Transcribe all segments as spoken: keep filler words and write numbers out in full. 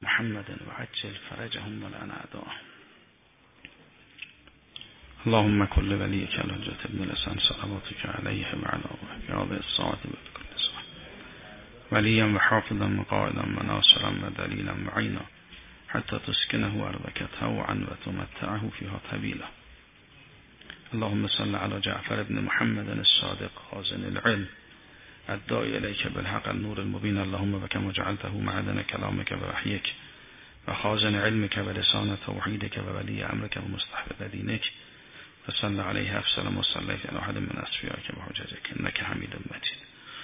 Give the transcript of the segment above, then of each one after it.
محمد وعجل فرجهم ولعن اعداءهم. اللهم كل وليك الحجة ابن الحسن صلواتك عليه وعلى آله في هذه الساعة وبكل ساعة وليا وحافظا وقائدا وناصرا ودليلا معينا حتى تسكنه أرضك طوعا وتمتعه فيها طويلا. اللهم صل على جعفر بن محمد الصادق خازن العلم الداعي إليك بالحق النور المبين. اللهم وكما جعلته معدن كلامك ووحيك وخازن علمك ولسان توحيدك وولي أمرك ومستحب دينك فصل عليه أفسلم وصليت على أحد من أصفيائك وحججك إنك حميد مجيد.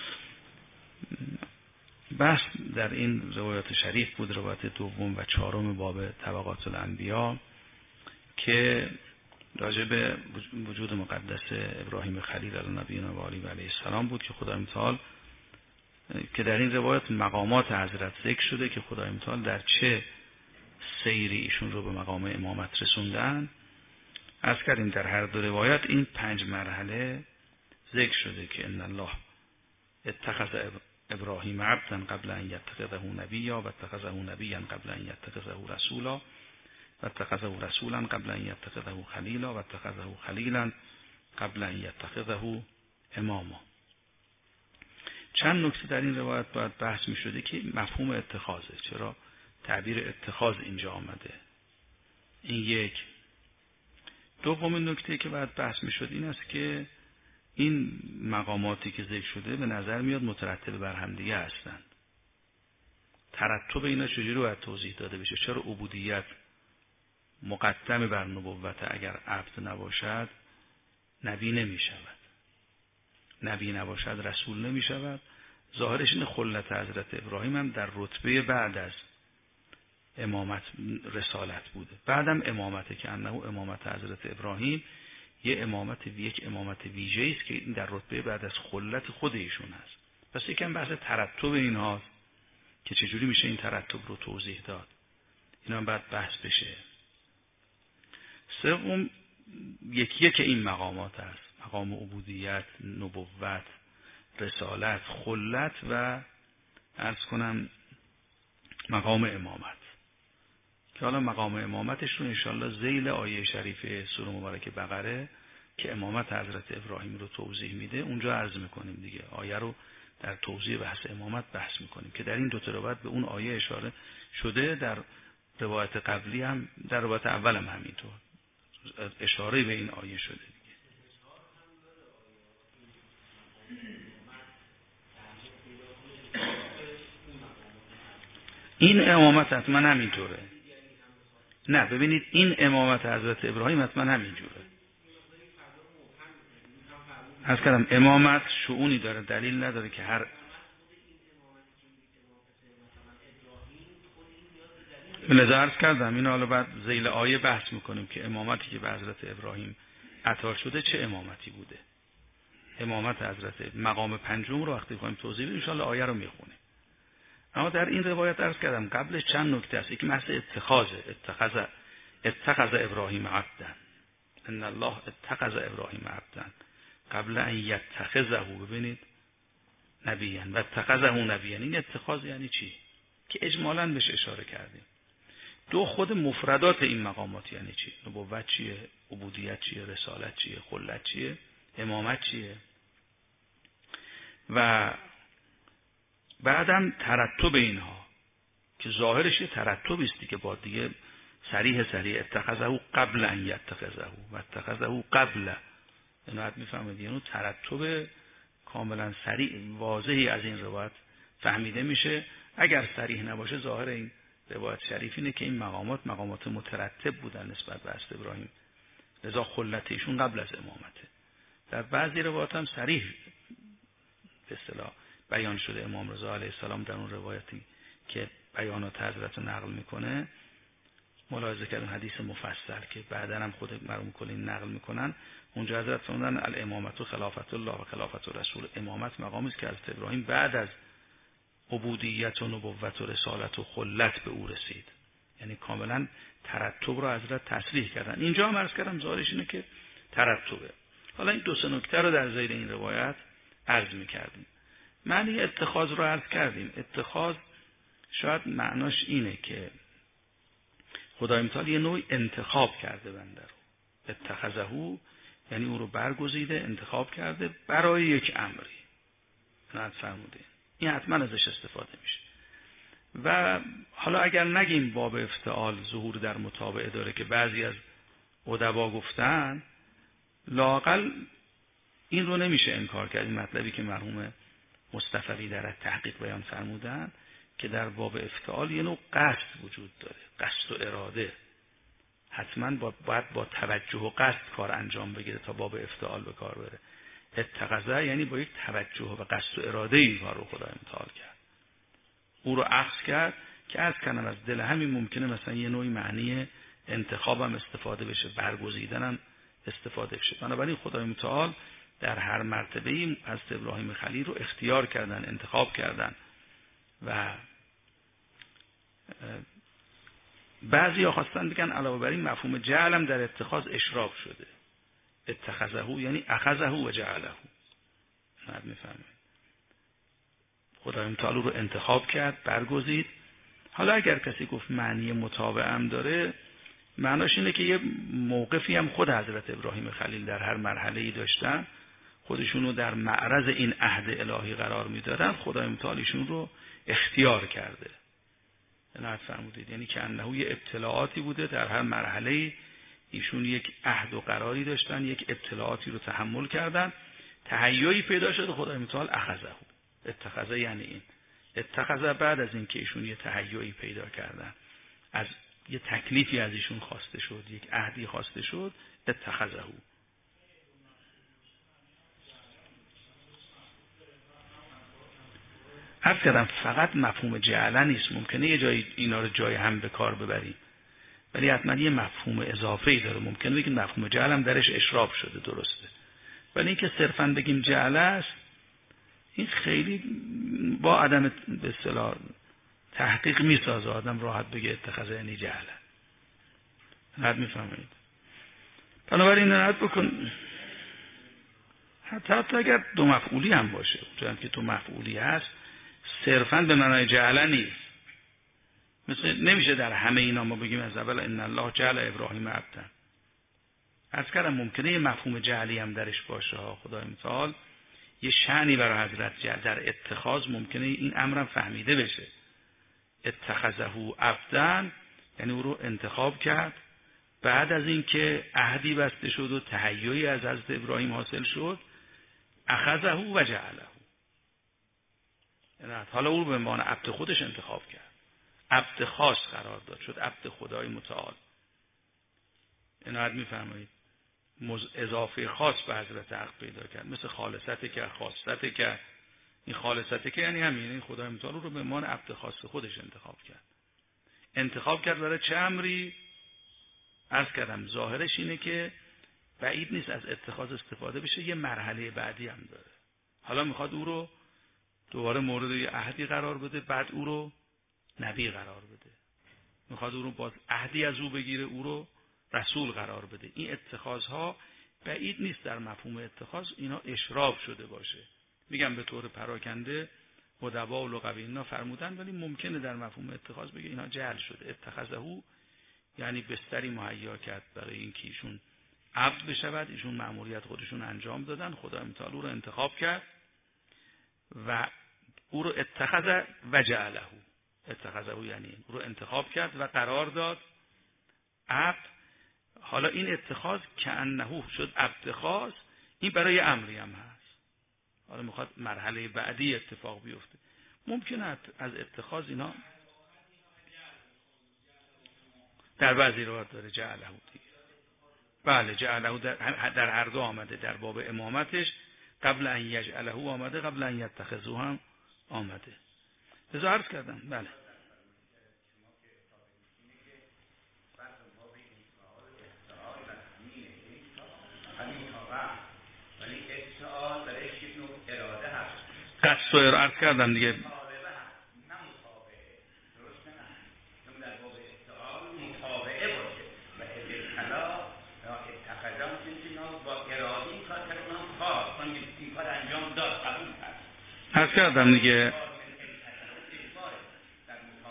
بحث در این روایات شریف بود، روایت دوم و چهارم باب طبقات الانبیا که راجع به وجود مقدس ابراهیم خلیل علی نبینا و آله و علیه السلام بود که خدای متعال که در این روایات مقامات حضرت ذکر شده که خدای متعال در چه سیری ایشون رو به مقام امامت رسوندن. از کردیم در هر دو روایات این پنج مرحله ذکر شده که ان الله اتخذ ابراهیم عبدا قبل ان یتخذه نبیا و اتخذه نبیا قبل ان یتخذه رسولا و اتخذه رسولا قبل ان یتخذه خلیلا و اتخذه خلیلا قبل ان یتخذه اماما. چند نکته در این روایت باید بحث می شده که مفهوم اتخاذه، چرا تعبیر اتخاذ اینجا آمده. این یک. دومین نکته که باید بحث می شد این است که این مقاماتی که ذکر شده به نظر میاد مترتب بر هم دیگه هستند. ترتب اینا چجوری باید توضیح داده بشه؟ چرا عبودیت مقدم بر نبوت؟ اگر عبد نباشد نبی نمی شود، نبی نباشد رسول نمی شود. ظاهرش این خلت حضرت ابراهیم هم در رتبه بعد از امامت رسالت بوده، بعدم امامته که انه امامت حضرت ابراهیم یه امامت یک امامت ویژه‌ای است که این در رتبه بعد از خلت خود ایشون هست. پس یکم بحث ترتب این هاست که چجوری میشه این ترتب رو توضیح داد، اینا هم باید بحث بشه. سوم یکی یک این مقامات هست، مقام عبودیت، نبوت، رسالت، خلت و عرض کنم مقام امامت که حالا مقام امامتش رو انشالله ذیل آیه شریف سوره مبارکه بقره که امامت حضرت ابراهیم رو توضیح میده اونجا عرض میکنیم دیگه. آیه رو در توضیح بحث امامت بحث میکنیم که در این دو تا روایت به اون آیه اشاره شده، در روایت قبلی هم در روایت اول هم همینطور اشاره به این آیه شده دیگه. این امامت حتما همینطوره. نه ببینید این امامت حضرت ابراهیم حتما همینجوره. از کردم امامت شؤونی داره، دلیل نداره که هر لذا عرض کردم این حالا بعد ذیل آیه بحث میکنیم که امامتی که به حضرت ابراهیم عطا شده چه امامتی بوده. امامت حضرت مقام پنجم رو وقتی بخوایم توضیح بدیم ان شاء الله آیه رو میخونیم. اما در این روایت عرض کردم قبلش چند نکته است. یکی مثل اتخاذه، اتخذ اتخذ ابراهیم عبدا، ان الله اتخذ ابراهیم عبدا قبل ان یتخذه، ببینید نبیًا و اتخذه نبیًا. این اتخاذ یعنی چی که اجمالاً بهش اشاره کردیم. دو خود مفردات این مقامات یعنی چی؟ نبوت چیه؟ عبودیت چیه؟ رسالت چیه؟ خلت چیه؟ امامت چیه؟ و بعدم ترتب اینها که ظاهرش یه ترتبی است که با دیگه صریح صریح اتخذه قبل ان یتخذه و اتخذه قبل، اینو حد میفهمید، یعنی ترتب کاملا صریح واضحی از این روایت فهمیده میشه. اگر صریح نباشه ظاهر این روایت شریف اینه که این مقامات مقامات مترتب بودن نسبت به حضرت ابراهیم، لذا خلت ایشون قبل از امامته. در بعضی روایات هم صریح به اصطلاح بیان شده. امام رضا علیه السلام در اون روایتی که بیانات حضرت رو نقل میکنه ملاحظه کردن حدیث مفصل که بعدا هم خود مرحوم کلینی نقل میکنن، اونجا حضرت فرمودن الامامت و خلافت الله و خلافت رسول. امامت مقامی است که حضرت ابراهیم بعد از عبودیت و نبوت و رسالت و خلت به او رسید، یعنی کاملا ترتب رو حضرت تصریح کردن. اینجا هم عرض کردم ظاهرش اینه که ترتبه. حالا این دو سه نکته رو در ذیل این روایت عرض میکردیم. معنی اتخاذ رو عرض کردیم. اتخاذ شاید معناش اینه که خدای متعال یه نوع انتخاب کرده بنده رو. اتخذهو یعنی او رو برگزیده، انتخاب کرده برای یک امری. نهایت فرموده این حتما ازش استفاده میشه. و حالا اگر نگیم باب افتعال ظهور در متابعه داره که بعضی از ادبا گفتن، لااقل این رو نمیشه انکار کرد. این مطلبی که مرحوم مصطفی در تحقیق بیان فرمودن که در باب افتعال یه نوع قصد وجود داره، قصد و اراده. حتما باید با توجه و قصد کار انجام بگیره تا باب افتعال به کار بره. اتخذه یعنی با یک توجه و قصد و اراده این کار رو خدای متعال کرد، او رو اخذ کرد که از کنم از دل همین ممکنه مثلا یه نوعی معنی انتخابم استفاده بشه، برگزیدنم استفاده بشه. بنابراین خدای متعال در هر مرتبه‌ای از ابراهیم خلیل رو اختیار کردن، انتخاب کردن. و بعضی ها خواستن بگن علاوه بر این مفهوم جعلم در اتخاذ اشراف شده. اتخذهو یعنی اخذهو و جعلهو. نهایت میفهمید خدای متعال رو انتخاب کرد، برگزید. حالا اگر کسی گفت معنی متابعه هم داره، معناش اینه که یه موقفی هم خود حضرت ابراهیم خلیل در هر مرحله‌ای داشتن، خودشونو در معرض این عهد الهی قرار میدادن، خدای متعال ایشون رو اختیار کرده. نهایت فرمودید یعنی که انه یه ابتلاعاتی بوده، در هر مرحله‌ای ایشون یک عهد و قراری داشتن، یک ابتلاعاتی رو تحمل کردن، تهیعی پیدا شده، خدای متعال اخذه. اتخذه یعنی این اتخذه بعد از اینکه ایشون یه تهیعی پیدا کردن، از یه تکلیفی از ایشون خواسته شد، یک عهدی خواسته شد، اتخذه. عرض کردم فقط مفهوم جعله نیست، ممکنه یه جای اینا رو جای هم به کار ببریم، ولی حتما یه مفهوم اضافه‌ای داره. ممکنه بگیم مفهوم جعل هم درش اشراف شده، درسته، ولی اینکه صرفاً بگیم جعله است، این خیلی با عدم به اصطلاح تحقیق میسازه آدم راحت بگه اتخاذ یعنی جعله. نهایت میفهمید. بنابراین نهایت بکن حتی, حتی اگر دو مفعولی هم باشه، چون که تو مفعولی هست صرفاً به معنای جعله نیست. مثل نمیشه در همه اینا ما بگیم از اول ان الله جعل ابراهیم عبدا. از کردم ممکنه یه مفهوم جعلی هم درش باشه ها. خدای متعال یه شأنی برای حضرت جعل در اتخاذ ممکنه این امرم فهمیده بشه. اتخذه عبدا یعنی او رو انتخاب کرد بعد از اینکه عهدی بسته شد و تهیعی از حضرت ابراهیم حاصل شد، اخذه و جعله. یعنی حالا او رو به معنی عبد خودش انتخاب کرد، عبد خاص قرار داد، شد عبد خدای متعال. عنایت میفرمایید اضافه خاص به حضرت حق پیدا کرد، مثل خالصته که خاصته که این خالصته که یعنی همین، این خدای متعال رو به معنی عبد خاص خودش انتخاب کرد. انتخاب کرد برای چه امری؟ عرض کردم ظاهرش اینه که بعید نیست از اتخاذ استفاده بشه، یه مرحله بعدی هم داره. حالا میخواد او رو دوباره مورد یه عهدی قرار بده، بعد او رو نبی قرار بده، میخواد او رو باز عهدی از او بگیره، او رو رسول قرار بده. این اتخاذها بعید نیست در مفهوم اتخاذ اینا اشراف شده باشه. میگم به طور پراکنده ادبا و لغوی اینا فرمودن، ولی ممکنه در مفهوم اتخاذ بگه اینا جعل شده. اتخذهو یعنی بستری مهیا کرد برای اینکه ایشون عبد بشود، ایشون مأموریت خودشون انجام دادن، خدای متعال او رو انتخاب کرد و او رو اتخذ و جعله. اتخذه یعنی او رو انتخاب کرد و قرار داد عبد. حالا این اتخاذ کأنه شد عبد خاص، این برای امری هم هست. حالا میخواد مرحله بعدی اتفاق بیفته. ممکنه از اتخاذ اینا در بعضی روایات داره جعله دیگه. بله جعله در, در هر دو آمده، در باب امامتش قبل ان یجعله آمده، قبل ان یتخذه هم آمده. لذا عرض کردم. بله قصد و عرض کردم دیگه. عرض کردم دیگه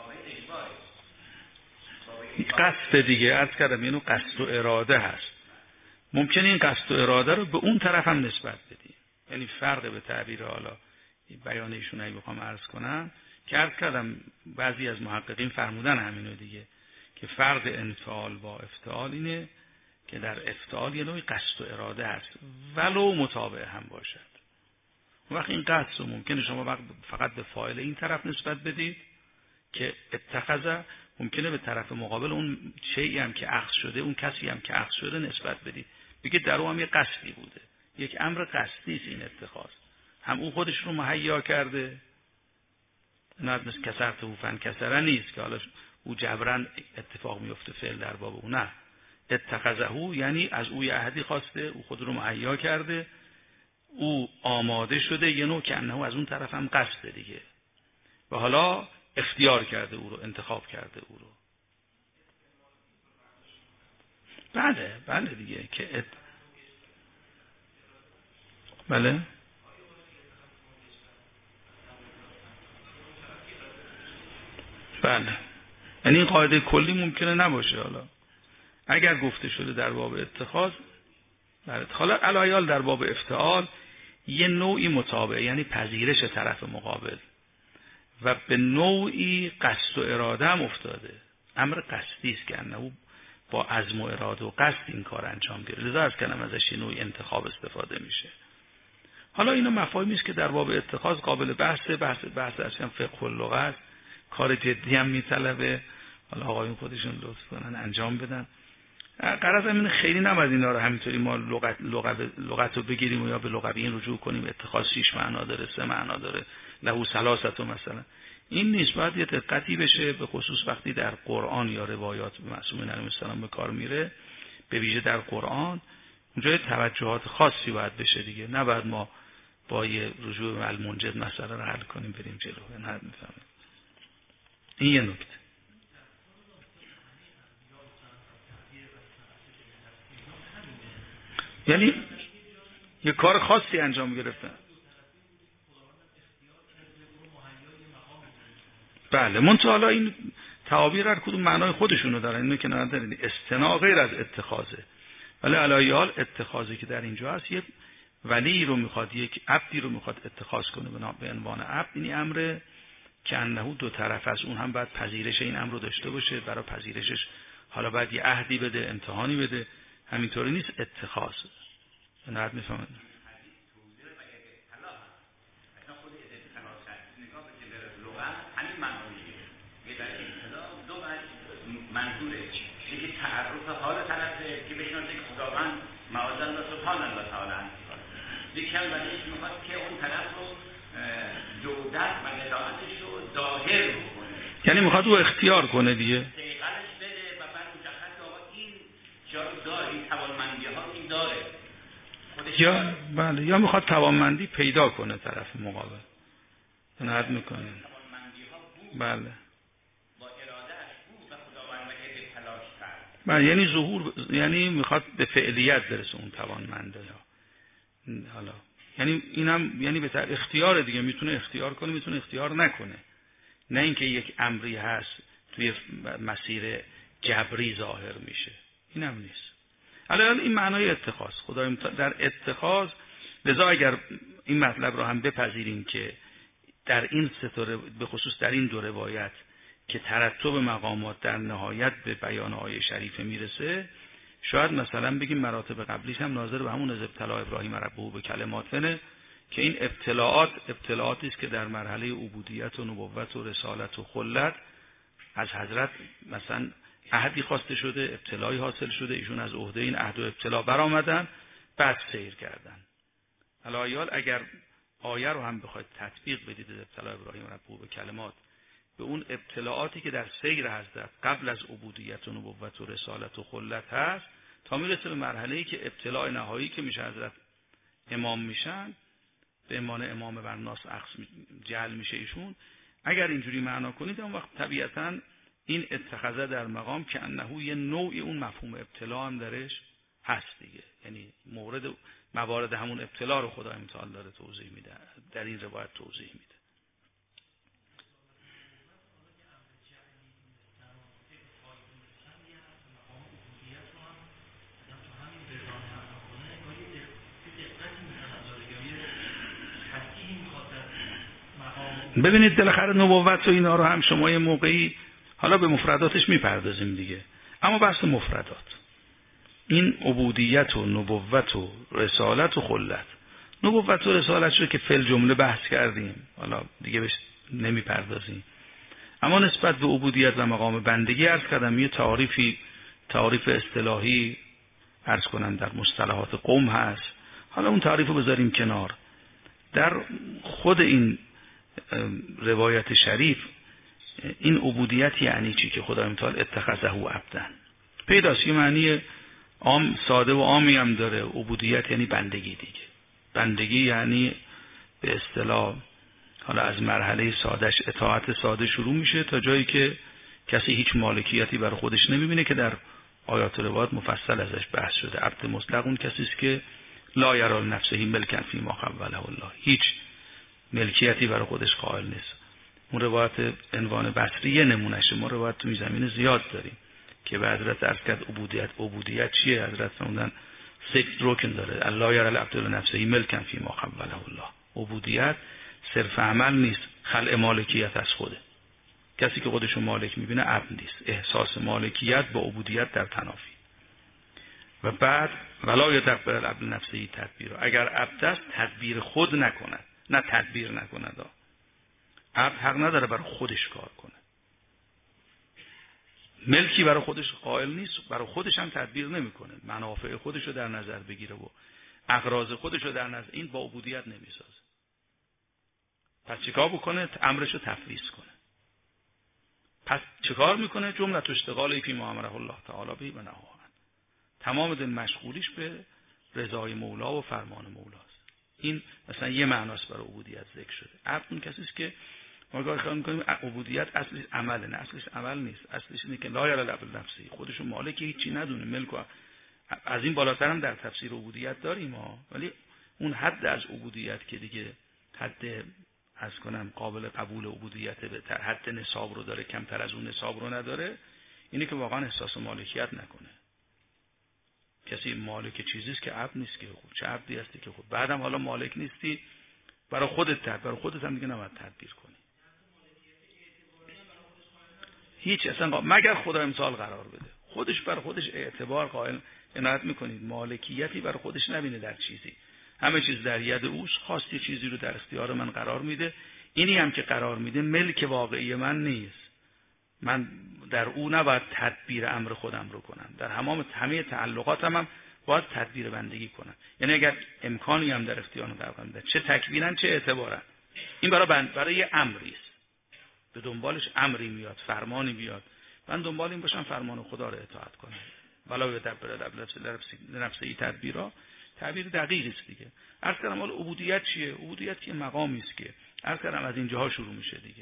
قصد دیگه، عرض کردم اینو قصد و اراده هست. ممکنه این قصد و اراده رو به اون طرف هم نسبت بدیم. یعنی فرق به تعبیر حالا بیان ایشون اگه بخوام عرض کنم که عرض کردم بعضی از محققین فرمودن همینو دیگه که فرق انفعال با افتعال اینه که در افتعال یه نوعی قصد و اراده هست ولو متابع هم باشد. وقت این قصد رو ممکنه شما فقط به فاعل این طرف نسبت بدید که اتخذ، ممکنه به طرف مقابل اون شیئی هم که اخذ شده، اون کسی هم که اخذ شده نسبت بدید، بگید در اون هم یه قصدی بوده، یک امر قصدی است این اتخاذ، هم اون خودش رو مهیا کرده، نه مثل کسرت و فن کسره نیست که حالا او جبران اتفاق میفته فعل در باب او، نه، اتخذه یعنی از او عهدی خواسته، او خود رو مهیا کرده، او آماده شده، یه نوع که انه از اون طرف هم قصده دیگه و حالا اختیار کرده او رو، انتخاب کرده او رو. بله بله دیگه که ات... بله بله یعنی این قاعده کلی ممکنه نباشه. حالا اگر گفته شده در باب اتخاذ، بله، حالا علایال در باب افتعال یه نوعی متابع، یعنی پذیرش طرف مقابل و به نوعی قصد و اراده هم افتاده، امر قصدی است که انه با عزم و اراده و قصد این کار انجام گیره، لذا از کلمه ازش یه نوعی انتخاب استفاده میشه. حالا اینا مفاهیمی است که در باب اتخاذ قابل بحثه، بحث بحث اصلا فقه و لغت، کار جدی هم میطلبه، حالا آقایون خودشون لطف کنن انجام بدن. غرض همین خیلی نباید اینا رو همینطوری ما لغت لغت لغت رو بگیریم و یا به لغویین رجوع کنیم، اتخاذ شش معنا داره، سه معنا داره، له ثلاثه مثلا، این نیست. باید یه دقتی بشه، به خصوص وقتی در قرآن یا روایات معصومین علیهم السلام به کار میره، به ویژه در قرآن، اونجا توجهات خاصی باید بشه دیگه، نباید ما با یه رجوع به المنجد مسئله رو حل کنیم بریم جلو. نه میفهمید، این یه نکته. یعنی یه کار خاصی انجام گرفتن. بله، منتها حالا این تعابیر هر کدوم معنای خودشونو دارن، اینو که ندارین، استنا غیر از اتخاذه، ولی علی حال اتخاذی که در اینجا هست، یک ولی رو میخواد، یک عبدی رو میخواد اتخاذ کنه به عنوان عبد، این امر که انه دو طرف از اون هم باید پذیرش این امر رو داشته باشه، برای پذیرشش حالا باید یه عهدی بده، امتحانی بده، همینطوری نیست اتخاذ. نه میفهمید؟ منظوره یکی تعرف حال طرفه که بشناسه که خداوند معاذ الله سبحان الله تعالی یکی هم ولی میخواد که اون طرف رو جودت و نداعتش رو ظاهر بکنه، یعنی میخواد او اختیار کنه دیگه، سیغلش بده و بعد مشخص که آقا این جا رو داره، این توانمندی ها این داره یا بله، یا میخواد توانمندی پیدا کنه طرف مقابل، نهاد میکنه بله بله، یعنی ظهور، یعنی میخواد به فعلیت برسه اون توانمنده. حالا یعنی اینم یعنی به طرف اختیار دیگه، میتونه اختیار کنه میتونه اختیار نکنه، نه اینکه یک امری هست توی مسیر جبری ظاهر میشه، اینم نیست. الان این معنای اتخاذ، خدای در اتخاذ، لذا اگر این مطلب رو هم بپذیریم که در این ستاره به خصوص در این دو روایت که ترتب مقامات در نهایت به بیان آیه شریفه میرسه، شاید مثلا بگیم مراتب قبلیش هم ناظر به همون از ابتلاء ابراهیم ربه به کلماتنه که این ابتلاعات ابتلاعاتی است که در مرحله عبودیت و نبوت و رسالت و خلت از حضرت مثلا عهدی خواسته شده، ابتلایی حاصل شده، ایشون از عهده این عهد و ابتلا برآمدن، بعد سیر کردن. علایال اگر آیه رو هم بخواید تطبیق بدید از ابتلاء ابراهیم ربه به کلمات به اون ابتلاعاتی که در سیر حضرت قبل از عبودیت و نبوت و رسالت و خلت هست، تا میرسه به مرحله‌ای که ابتلاع نهایی که میشه حضرت امام میشن، به عنوان امام بر ناس اخص جعل میشه ایشون، اگر اینجوری معنا کنید اون وقت طبیعتاً این اتخاذه در مقام که انه یه نوعی اون مفهوم ابتلا هم درش هست دیگه، یعنی مورد موارد همون ابتلا رو خدای متعال داره توضیح میده، در این روایت توضیح میده. ببینید بالاخره نبوت و اینا رو هم شما یه موقعی حالا به مفرداتش میپردازیم دیگه، اما بحث مفردات این عبودیت و نبوت و رسالت و خلت، نبوت و رسالت رو که فل جمله بحث کردیم، حالا دیگه بهش نمیپردازیم. اما نسبت به عبودیت و مقام بندگی عرض کردم یه تعریفی تعریف اصطلاحی عرض کنم در مصطلحات قوم هست. حالا اون تعریف رو بذاریم کنار. در خود این روایت شریف این عبودیت یعنی چی که خدای متعال اتخذه عبدا پیداست، یه معنی عام ساده و عامی هم داره. عبودیت یعنی بندگی دیگه. بندگی یعنی به اصطلاح حالا از مرحله سادهش اطاعت ساده شروع میشه تا جایی که کسی هیچ مالکیتی بر خودش نمیبینه که در آیات و روایات مفصل ازش بحث شده. عبد مطلق اون کسی است که لا یرا نفسه ملکا فیما خوله الله، هیچ ملکیتی بر خودش قائل نیست. اون روایت عنوان بصری یه نمونهشه. ما روایت تو زمین زیاد داریم که به حضرت عرض کرد عبودیت عبودیت چیه؟ حضرت فرمودن سکس روکن داره، الله یرا العبد نفسه ملکا فیما خوله الله. عبودیت صرف عمل نیست، خلع مالکیت از خوده. کسی که خودشو مالک میبینه عبد نیست. احساس مالکیت با عبودیت در تنافی. و بعد ولا یدبر العبد نفسه تدبیر، اگر عبد است تدبیر خود نکند، نه تدبیر نکند. عبد حق نداره برای خودش کار کنه، ملکی برای خودش قائل نیست، برای خودش هم تدبیر نمیکنه، منافع خودش رو در نظر بگیره و اغراض خودش رو در نظر، این با عبودیت نمیسازه. پس چیکار بکنه؟ امرش رو تفویض کنه. پس چیکار میکنه؟ جمله اشتغالی فی ما امره الله تعالی به و نهی. تمام دل مشغولیش به رضای مولا و فرمان مولاست. این مثلا یه معناست برای عبودیت ذکر شده. عبد اون کسی است که ما گاهی خیال میکنیم عبودیت اصلش عمله، نه اصلش عمل نیست. اصلش اینه که لا یرا العبد نفسه، خودشو مالک هیچی ندونه، ملک. از این بالاتر هم در تفسیر عبودیت داریم ها، ولی اون حد از عبودیت که دیگه حد از کنم قابل قبول عبودیت به تر حد نصاب رو داره، کمتر از اون نصاب رو نداره، اینه که واقعا احساس مالکیت نکنه. کسی مالک چیزی است که عبد نیست که خب چه عبدی هستی که خب بعدم حالا مالک نیستی، برای خودت تر برای خودت هم دیگه نباید تدبیر کنی. هیچ اصلا مگر خدا امثال قرار بده، خودش برای خودش اعتبار قائل عنایت میکنید، مالکیتی برای خودش نبینه در چیزی، همه چیز در ید اوست، خواستی چیزی رو در اختیار من قرار میده، اینی هم که قرار میده ملک واقعی من نیست، من در او نباید تدبیر امر خودم رو کنم، در همه همه تعلقاتم هم باید تدبیر بندگی کنم. یعنی اگر امکانی هم در اختیار قرار میده، چه تکوینن چه اعتبارن، این برای بند برای یه امری است، به دنبالش امری میاد، فرمانی میاد، من دنبال این باشم فرمان خدا رو اطاعت کنم. ولا یدبر الامر لنفسه تدبیرا، تعبیر دقیقی است دیگه. عرض کردم حالا عبودیت چیه؟ عبودیت که مقامی است که عرض کردم از اینجاها شروع میشه دیگه.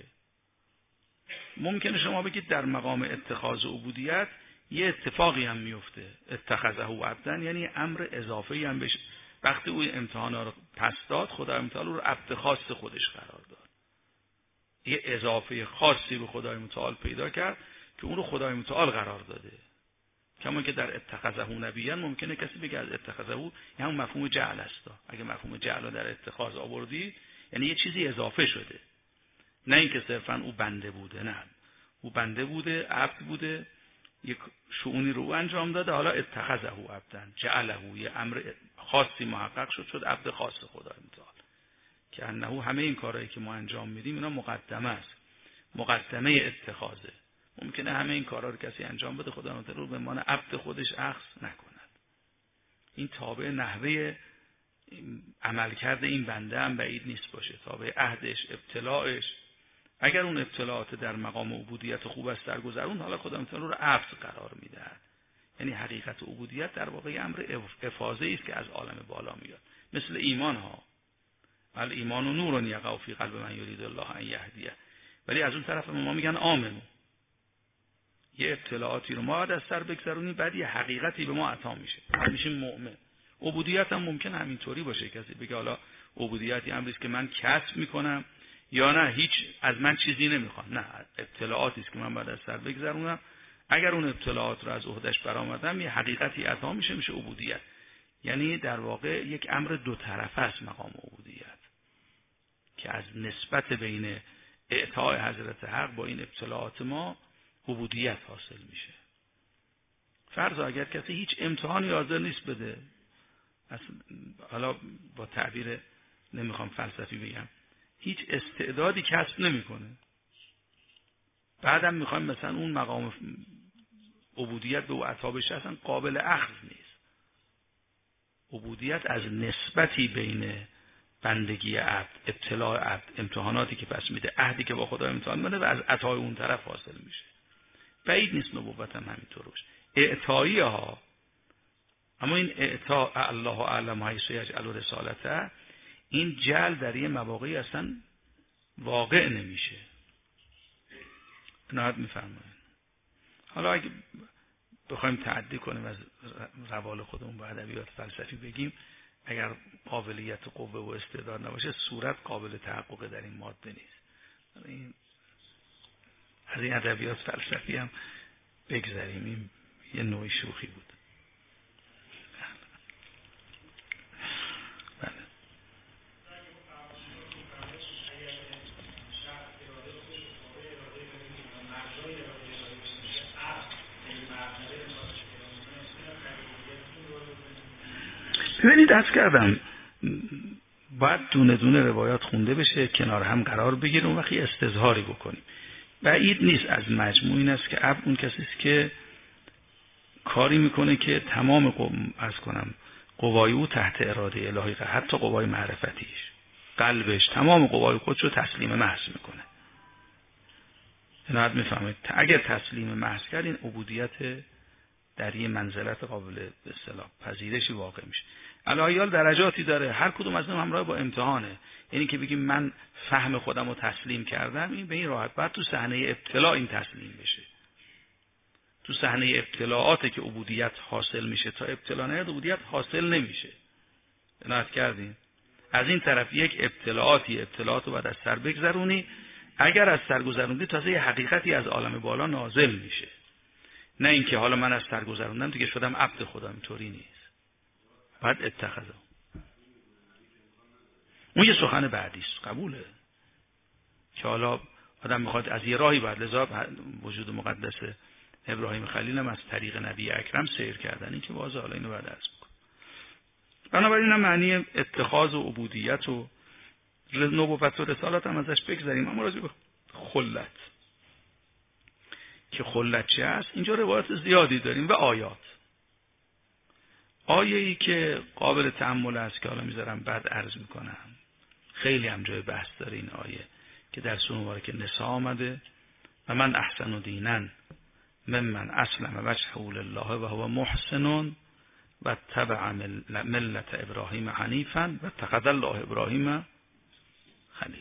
ممکنه شما بگید در مقام اتخاذ عبودیت یه اتفاقی هم میفته، اتخذه عبدا، یعنی امر اضافه‌ای هم بشه. وقتی او امتحانا رو پس داد، خدای متعال رو عبد خاص خودش قرار داد، یه اضافه خاصی به خدای متعال پیدا کرد که اون رو خدای متعال قرار داده. کما که در اتخذه نبیان ممکنه کسی بگه از اتخذه یعنی مفهوم جعل است. اگه مفهوم جعل رو در اتخاذ آوردی یعنی یه چیزی اضافه شده، نه اینکه صرفا او بنده بوده، نه او بنده بوده، عبد بوده، یک شؤونی رو انجام داده، حالا اتخذه عبدا جعله، یه امر خاصی محقق شد، شد عبد خاص خدای متعال. که انه همه این کارهایی که ما انجام میدیم اینا مقدمه است، مقدمه اتخاذه. ممکنه همه این کارا رو کسی انجام بده، خدای متعال رو به مان عبد خودش اخذ نکند. این تابع نحوه عملکرد این بنده هم بعید نیست باشه، تابع عهدش، ابتلاعش. اگر اون ابتلاعات در مقام عبودیت خوب است در گذرون، حالا خدای متعال رو عبد قرار میدهد. یعنی حقیقت عبودیت در واقع امر افاضه است که از عالم بالا میاد، مثل ایمان ها. ال ایمان و نور یقع فی قلب من یرید الله ان یهدیه. ولی از اون طرف ما میگن آمنو، یه ابتلاعاتی رو ما از سر بگذرونیم، بعد یه حقیقتی به ما عطا میشه، میشیم مؤمن. عبودیت هم ممکن همینطوری باشه، کسی بگه حالا عبودیت امری است که من کسب میکنم، یا نه هیچ از من چیزی نمیخوام، نه ابتلاعاتی است که من بعد از سر بگذرونم، اگر اون ابتلاعات رو از عهدهش برآمدم یه حقیقتی عطا میشه، میشه عبودیت. یعنی در واقع یک امر دو طرفه است مقام عبودیت، که از نسبت بین اعطای حضرت حق با این ابتلاعات ما عبودیت حاصل میشه. فرض اگر کسی هیچ امتحانی حاضر نیست بده، حالا با تعبیر نمیخوام فلسفی بگم، هیچ استعدادی کسب نمیکنه، بعدم میخوایم مثلا اون مقام عبودیت به او عطا بشه، اصلا قابل اخذ نیست. عبودیت از نسبتی بین بندگی عبد، ابتلاع عبد، امتحاناتی که پس میده، عهدی که با خدا امتحان میده و از عطای اون طرف حاصل میشه. بعید نیست نبوت هم همینطور باشه. اعطایی ها، اما این اعطا الله اعلم حیث یجعل رسالته، این جعل در یه مواقعی اصلا واقع نمیشه. عنایت میفرمایید. حالا اگه بخوایم تعدی کنیم از روال خودمون با ادبیات فلسفی بگیم، اگر قابلیت قوه و استعداد نباشه، صورت قابل تحقق در این ماده نیست. این از این ادبیات فلسفی هم بگذریم، این یه نوعی شوخی بود. بله. ببینید عرض کردم باید دونه دونه روایات خونده بشه، کنار هم قرار بگیریم، اون وقتی استظهاری بکنیم. بعید نیست از مجموع این است که عبد اون کسی است که کاری میکنه که تمام قوم از کنم قوای او تحت اراده الهی، حتی قوای معرفتیش، قلبش، تمام قوای خودش رو تسلیم محض میکنه. اینو میفهمید. اگر تسلیم محض کرد، این عبودیت در یه منزلت قابل به اصطلاح پذیرشی واقع میشه. الهیال درجاتی داره، هر کدوم از اونها همراه با امتحانه. یعنی که بگیم من فهم خودم رو تسلیم کردم، این به این راحت بعد تو صحنه ابتلا این تسلیم بشه. تو صحنه ابتلاعاته که عبودیت حاصل میشه، تا ابتلا نیاد عبودیت حاصل نمیشه. عنایت کردین؟ از این طرف یک ابتلاعاتی ابتلاعات رو بعد از سر بگذرونی، اگر از سر گذروندی تازه یه حقیقتی از عالم بالا نازل میشه. نه اینکه حالا من از سر گذروندم دیگه شدم عبد خدا، اینطوری نیست. بعد اتخذه. اون یه سخن بعدی است، قبوله. که حالا آدم میخواد از یه راهی بعد، لذا وجود مقدس ابراهیم خلیل هم از طریق نبی اکرم سیر کردن، این که واضحه، حالا اینو بعد عرض میکنم. بنابراین هم معنی اتخاذ و عبودیت و نبوت و رسالت هم ازش بگذاریم. اما راجع به خلت که خلت چه است، اینجا روایت زیادی داریم و آیات. آیه‌ای که قابل تأمل است که حالا میذارم بعد عرض میکنم، خیلی هم جای بحث داره این آیه که در سوره مبارکه نساء آمده و من احسن دینن ممن اسلم وجهه لله و هو محسن و تبع ملت ابراهیم حنیفا و اتخذ الله ابراهیم خلیلا.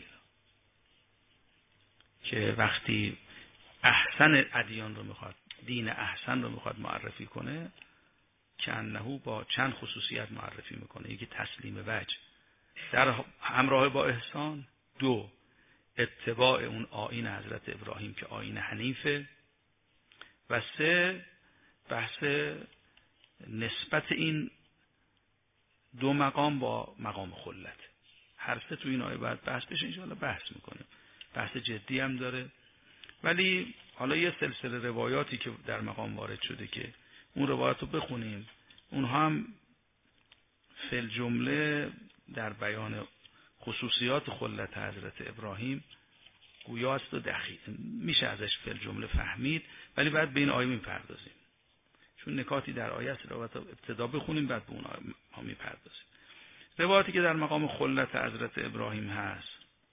که وقتی احسن ادیان رو میخواد، دین احسن رو میخواد معرفی کنه، که انه با چند خصوصیت معرفی میکنه. یکی تسلیم وجه در همراه با احسان، دو اتباع اون آیین حضرت ابراهیم که آیین حنیفه، و سه بحث نسبت این دو مقام با مقام خلت. هر سه تو این آیه باید بحث بشه، انشاءالله بحث میکنیم. بحث جدی هم داره، ولی حالا یه سلسله روایاتی که در مقام وارد شده که اون روایات رو بخونیم، اونها هم فی الجمله در بیان خصوصیات خلت حضرت ابراهیم گویاست و دقیق میشه ازش فی الجمله فهمید، ولی بعد به این آیه میپردازیم، چون نکاتی در آیه است. روایات ابتدا بخونیم بعد به اون آیه ها میپردازیم. روایاتی که در مقام خلت حضرت ابراهیم هست،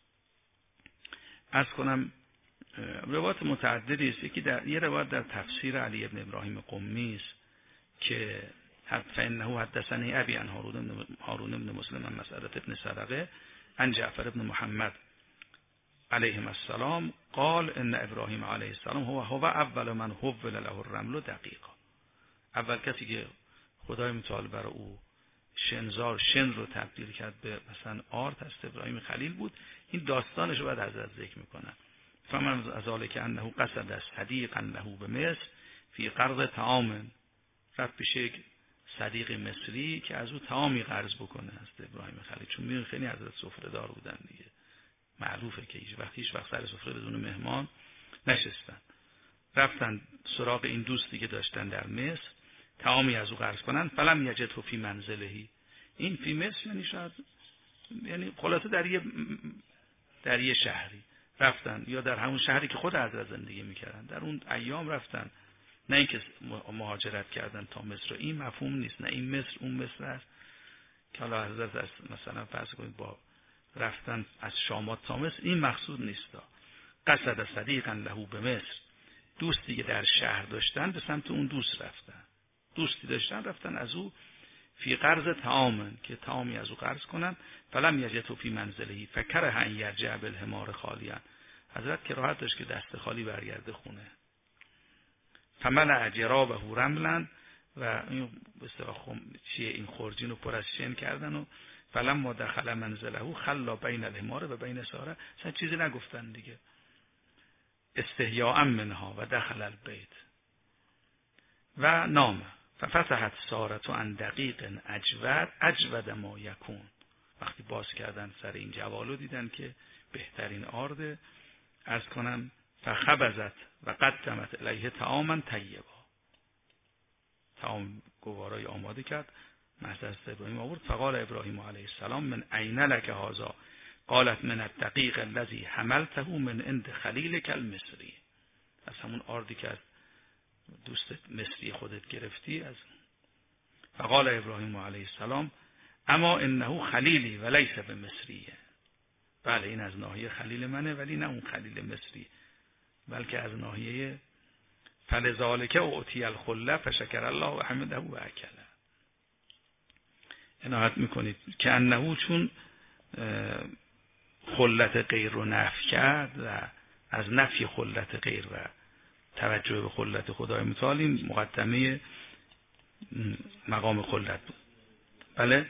عرض کنم روایات متعددی است. یکی در یه روایت در تفسیر علی ابن ابراهیم قمی است که فانه حدثنی ابی عن هارون هارون ابن مسلم عن مسعدة ابن صدقه عن جعفر ابن محمد علیهم السلام قال ان ابراهیم علیه السلام هو هو اول من حول له الرمل دقیقا. اول کسی که خدای متعال برای او شنزار شن رو تبدیل کرد به مثلا آرد است ابراهیم خلیل بود. این داستانش رو بعد حضرت ذکر میکنن. فمن از ذالک انه قصد است صدیقا له به مصر فی قرض طعام، رفت پیش یک صدیق مصری که از او طعامی قرض بکنه است ابراهیم خلیل، چون میون خیلی حضرت سفره دار بودن دیگه، معروفه که هیچ وقت هیچ وقت سر سفره بدون مهمان نشستن. رفتن سراغ این دوستی که داشتن در مصر، طعامی از او قرض کنن. فلم یجده فی منزلهی، این فی مصر یعنی شاید یعنی خلاصه در یه در یه شهری رفتن، یا در همون شهری که خود حضرت زندگی میکردن در اون ایام رفتن، نه اینکه مهاجرت کردن تا مصر. این مفهوم نیست، نه این مصر اون مصر است که حالا حضرت از مثلا فرض کنید با رفتن از شامات تا مصر، این مقصود نیست. قصد صدیقا له به مصر، دوستی که در شهر داشتن به سمت اون دوست رفتن، دوستی داشتن رفتن از او فی قرض طعام، که طعامی از او قرض کنن. فلم یجد فی منزلهی فکره ان یرجع بالحمار خالیا، حضرت که راحت داشت که دست خالی برگرده خونه. فملأ جرابه رملا، و این به اصطلاح چیه این خورجین رو پر از شن کردن و فلما دخل منزله خلا بین الحمار و بین ساره، اصلا چیزی نگفتن دیگه، استحیاء منها و دخل البیت و نام. ففتحت سارة عن دقیق اجود اجود ما یکون، وقتی باز کردن سر این جوالو دیدن که بهترین آرده، از کنم فخبزت و قدمت الیه طعاما طیبا، طعام گوارای آماده کرد، محضر ابراهیم آورد. فقال ابراهیم علیه السلام من عین لک هذا؟ قالت من الدقیق الذی حملته من عند خلیلک المصری، از همون آردی که از دوست مصری خودت گرفتی. از فقال ابراهیم علیه السلام اما انه خلیلی و لیس بمصریه، بله این از ناحیه خلیل منه ولی نه اون خلیل مصری، بلکه از ناحیه فلذالک اعطی الخله فشکر الله و حمده و اکله. عنایت میکنید که انه چون خلت غیر رو نفی کرد و از نفی خلت غیر و توجه به خلت خدای متعال این مقدمه مقام خلت بود. بله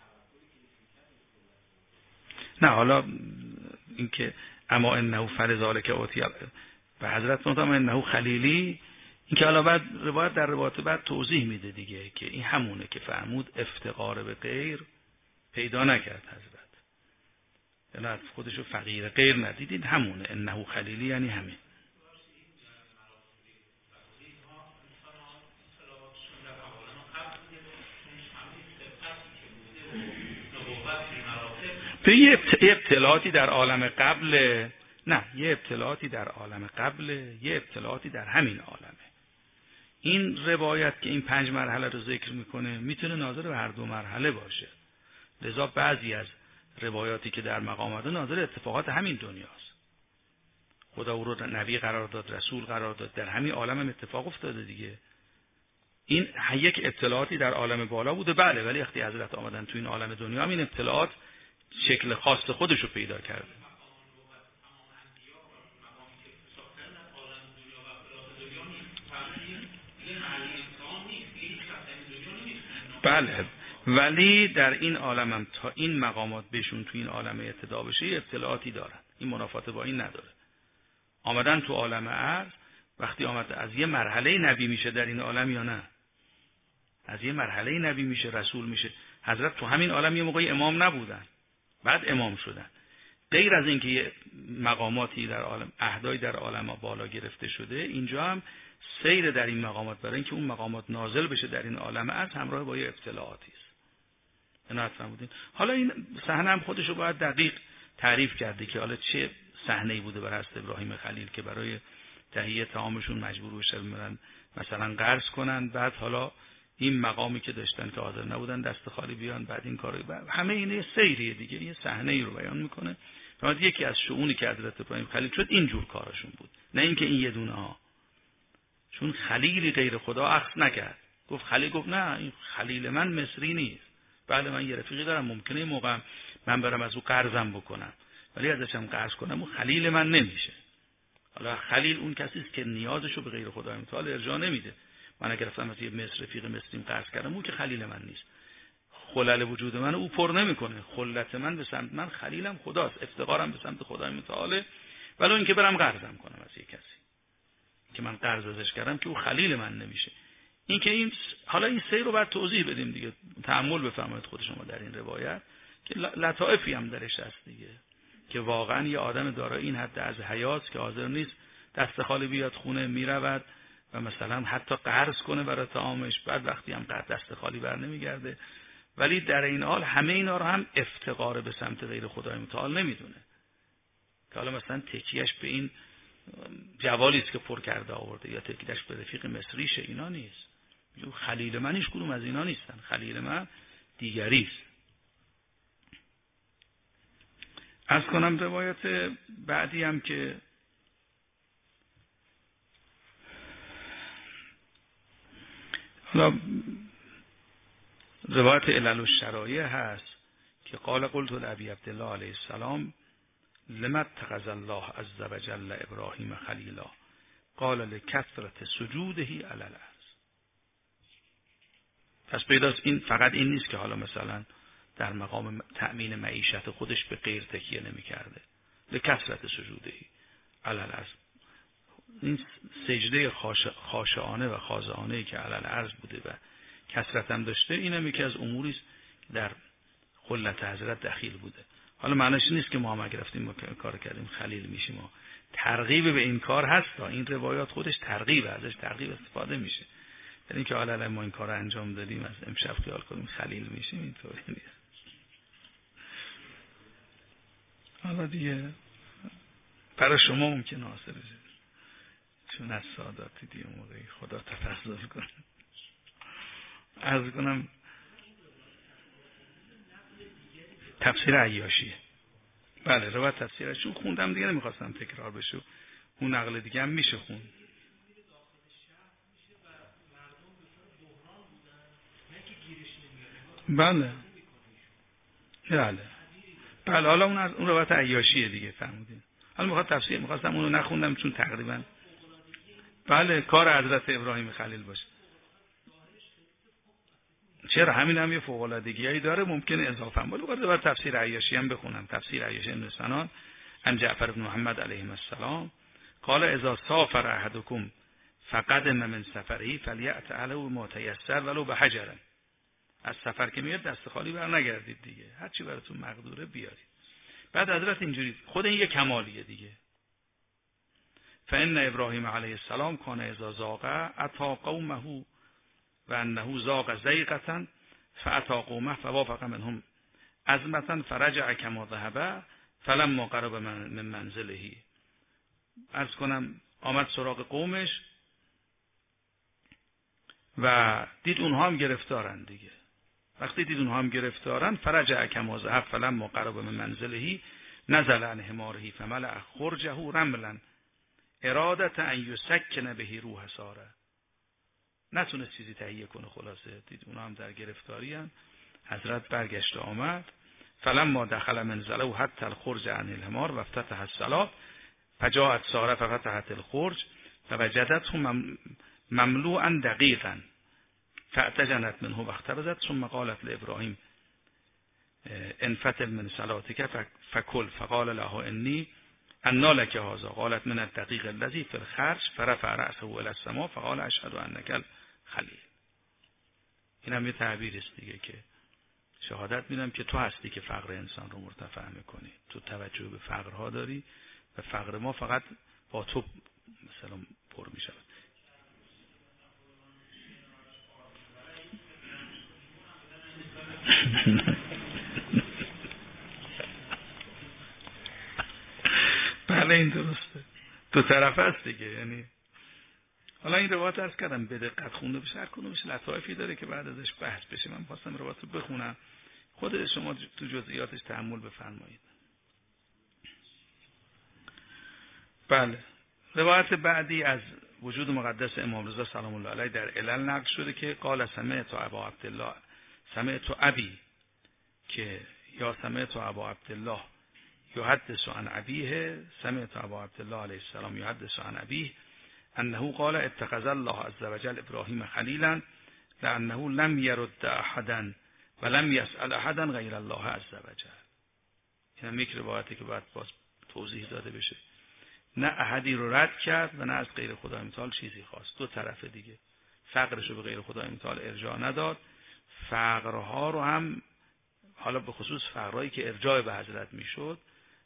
نه حالا اینکه اما انه فلذالک اعطی و حضرت فرمودن انه خلیلی، این که حالا بعد روایت در روایت بعد توضیح میده دیگه که این همونه که فرمود افتقار به غیر پیدا نکرد حضرت، یعنی از خودشو فقیر غیر ندیدید، همونه انه خلیلی یعنی همین. به یه ابتلاعاتی در عالم قبل، نه یه ابتلاعاتی در عالم قبل، یه ابتلاعاتی در همین عالمه. این روایت که این پنج مرحله رو ذکر میکنه میتونه ناظر به هر دو مرحله باشه، لذا بعضی از روایاتی که در مقام آمده ناظر اتفاقات همین دنیاست. خدا او رو نبی قرار داد، رسول قرار داد، در همین عالم هم اتفاق افتاده دیگه. این یک اطلاعاتی در عالم بالا بوده بله، ولی وقتی حضرت آمدن تو این عالم دنیا هم این اطلاعات شکل خاص خودش رو پیدا کرده. بله ولی در این عالم هم تا این مقامات بهشون تو این عالم ابتدا بشه اطلاعاتی دارن، این منافات با این نداره. آمدن تو عالم عرض وقتی آمد از یه مرحله نبی میشه در این عالم یا نه، از یه مرحله نبی میشه رسول میشه. حضرت تو همین عالم یه موقعی امام نبودن، بعد امام شدن. غیر از اینکه یه مقاماتی در عالم اهدایی در عالم بالا گرفته شده، اینجا هم سیر در این مقامات برای اینکه اون مقامات نازل بشه در این عالم عرض همراه با یه ابتلاعاتی است. عنایت فرمودین. حالا این صحنه هم خودشو باید دقیق تعریف کرده که حالا چه صحنه‌ای بوده بر حضرت ابراهیم خلیل که برای تهیه طعامشون مجبور بشن مثلا قرض کنن، بعد حالا این مقامی که داشتن که حاضر نبودن دست خالی بیان، بعد این کارو بعد همه اینه سیریه دیگه، یه صحنه‌ای رو بیان میکنه. فقط یکی از شؤونی که حضرت ابراهیم خلیل شد اینجور کارشون بود، نه اینکه این یه دونه ها. چون خلیلی غیر خدا اخذ نکرد، گفت خلیل گفت نه این خلیل من مصری نیست، بله من یه رفیقی دارم ممکنه این موقع من برم از او قرضم بکنم ولی ازشم قرض کنم اون خلیل من نمیشه. حالا خلیل اون کسی است که نیازشو به غیر خدا متعال ارجاع نمیده. من اگر رفتم از یه مصر رفیق مصریم قرض کردم اون که خلیل من نیست، خلل وجود من او پر نمیکنه. خلت من به سمت من خلیلم خداست، افتقارم به سمت خدای متعال، ولی اینکه برم قرضم کنم از یه کسی که من قرض ازش کردم که او خلیل من نمیشه. این که این حالا این سیر رو بعد توضیح بدیم دیگه، تأمل بفرمایید خود شما در این روایت که لطائفی هم درش هست دیگه. که واقعا یه آدم دارای این حد از حیات که حاضر نیست دست خالی بیاد خونه، میرود و مثلا حتی قرض کنه برای طعامش، بعد وقتی هم قرض دست خالی بر نمیگرده. ولی در این حال همه اینا رو هم افتقار به سمت غیر خدای متعال نمیدونه، که حالا مثلا تکیهش به این جوالی است که پر کرده آورده یا تکیهش به رفیق مصریشه، اینا نیست. خلیل من هیچ کدوم از اینا نیستن، خلیل من دیگری است. از کنم روایت بعدی هم که حالا روایت علل الشرایع هست که قال قلت لابی عبدالله علیه السلام لما اتخذ الله عز وجل ابراهیم خلیلا قال لکثرت سجوده علی الارض. پس پیداست این فقط این نیست که حالا مثلا در مقام تأمین معیشت خودش به غیر تکیه نمی کرده، لکثرت سجوده علی الارض، این سجده خاشعانه و خاضعانه که علی الارض بوده و کثرت هم داشته، این هم یکی از اموری است که در خلت حضرت دخیل بوده. حالا معنیش نیست که ما هم اگر رفتیم ما کار کردیم خلیل میشیم، ما ترغیب به این کار هست تا این روایات خودش ترغیب ازش ترغیب استفاده میشه، یعنی که حالا ما این کار رو انجام دادیم از امشب خیال کنیم خلیل میشیم، اینطوری نیست. حالا دیگه برای شما ممکن حاصل بشه چون از ساداتی دیگه موقعی خدا تفضل کنه. عرض کنم تفسیر عیاشیه. بله روایت تفسیرش رو خوندم دیگه، نمیخواستم تکرار بشه. اون نقل دیگه هم میشه خون. بله بله بله حالا اون از اون روایت عیاشیه دیگه، فهمیدین. حالا میخواد تفسیر، میخواستم اونو نخوندم چون تقریبا بله کار حضرت ابراهیم خلیل باشه. چرا همین هم یه فوق العادگیایی داره، ممکنه اضافه هم. ولی باید تفسیر عیاشی هم بخونم. تفسیر عیاشی ابن سنان عن جعفر بن محمد علیه السلام قال اذا سافر احدكم فقدم من سفره فلیأت له ما تیسر ولو بحجر. از سفر که میاد دست خالی بر نگردید دیگه، هر چی براتون مقدوره بیارید. بعد حضرت اینجوری خود این یه کمالیه دیگه. فان ابراهیم علیه السلام کان اذا زاغ اتی قومه و انه زاغ زیغة فاتی قومه فوافق منهم عزمة فرجع كما ذهب فلما قرب من منزله. عرض کنم آمد سراغ قومش و دید اونها هم گرفتارن دیگه. وقتی دید اونها هم گرفتارن فرجع كما ذهب فلما قرب من منزله نزل عن حماره فملأ خرجه رملا اراده ان يسكن به روح ساره. نتونست چیزی تهیه کنه، خلاصه دید اونا هم در گرفتاری هستند. حضرت برگشت آمد فلما دخل منزله حتى الخرج عن الحمار وافتتح الصلاة فجاءت ساره ففتحت الخرج فوجدته مملوءا دقيقا فاعتجنت منه واختبزت ثم قالت لابراهيم انفتل من صلاتك فكل فقال له اني انا لك هذا قالت من الدقيق الذي في الخرج فرفع رأسه الى السماء فقال اشهد انك خلیل. این هم یه تعبیر است دیگه که شهادت میدم که تو هستی که فقر انسان رو مرتفع میکنی، تو توجه به فقرها داری و فقر ما فقط با تو مثلا پر میشود. بله این درسته، دو طرف هست دیگه. یعنی حالا این روایت عرض کردم به دقت خونده بشه، هر کدومش لطایفی داره که بعد ازش بحث بشه. من خواستم روایت رو بخونم، خود شما تو جزئیاتش تأمل بفرمایید. بله روایت بعدی از وجود مقدس امام رضا سلام الله علیه در علل نقل شده که قال سمعت ابا عبدالله سمعت ابی که یا سمعت ابا عبدالله یحدث عن ابیه سمعت ابا عبدالله علیه السلام یحدث عن ابیه انه قال اتخذ الله عز وجل ابراهیم خلیلا لانه لم يرد احدا ولم يسأل احدا غیر الله عز وجل. این هم یک روایتی که باید باز توضیح داده بشه. نه احدی رو رد کرد و نه از غیر خدای متعال چیزی خواست. دو طرف دیگه، فقرش رو به غیر خدای متعال ارجاع نداد، فقرها رو هم حالا به خصوص فقرهایی که ارجاع به حضرت میشد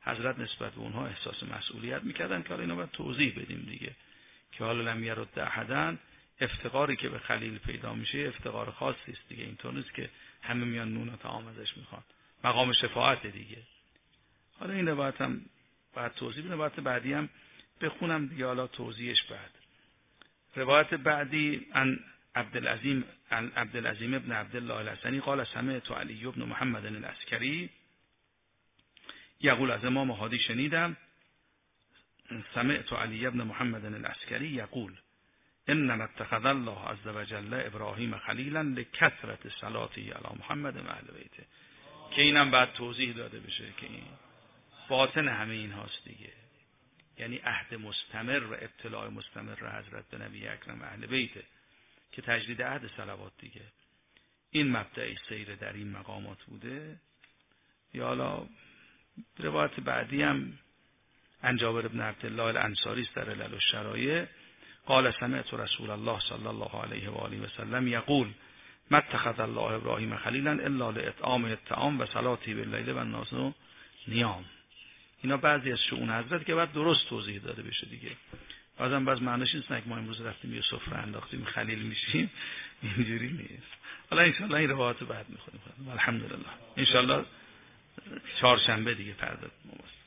حضرت نسبت به اونها احساس مسئولیت میکردن که حالا اینا باید توضیح بدیم دیگه، که حالا لم یرد احدن، افتقاری که به خلیل پیدا میشه افتقار خاصی است دیگه، اینطور نیست که همه میان نون و طعام ازش میخوان، مقام شفاعت دیگه. حالا اینو باید هم باید توضیح بدم، باید بعدی هم بخونم دیگه، حالا توضیحش بعد. روایت بعدی عن عبدالعظیم عن عبدالعظیم ابن عبدالله الحسنی قال سمعت علی ابن محمد العسکری یقول، از امام هادی شنیدم، سمعت علی ابن محمد العسکری یقول انما اتخذ الله عز وجل ابراهیم خلیلا لکثرت صلاته علی محمد و اهل بیته، که اینم بعد توضیح داده بشه که این باطن همه این هاست دیگه، یعنی عهد مستمر و ابتلاع مستمر حضرت به نبی اکرم اهل بیته که تجدید عهد صلوات دیگه، این مبدأ سیر در این مقامات بوده. یا حالا روایت بعدی هم عن جابر بن عبدالله الانصاری است در علل الشرایع قال سمعت رسول الله صلی الله علیه و آله و سلم یقول ما اتخذ الله ابراهیم خلیلا الا لاطعام الطعام و صلاته باللیل و الناس نیام. اینا بعضی از شؤون حضرت که بعد درست توضیح داده بشه دیگه. بعضی باز معنیش نیست که ما امروز رفتیم یه سفره انداختیم خلیل میشیم، اینجوری نیست. حالا ان شاء الله این روایت بعد میخونیم. الحمدلله ان شاء الله چهارشنبه دیگه پرداخت.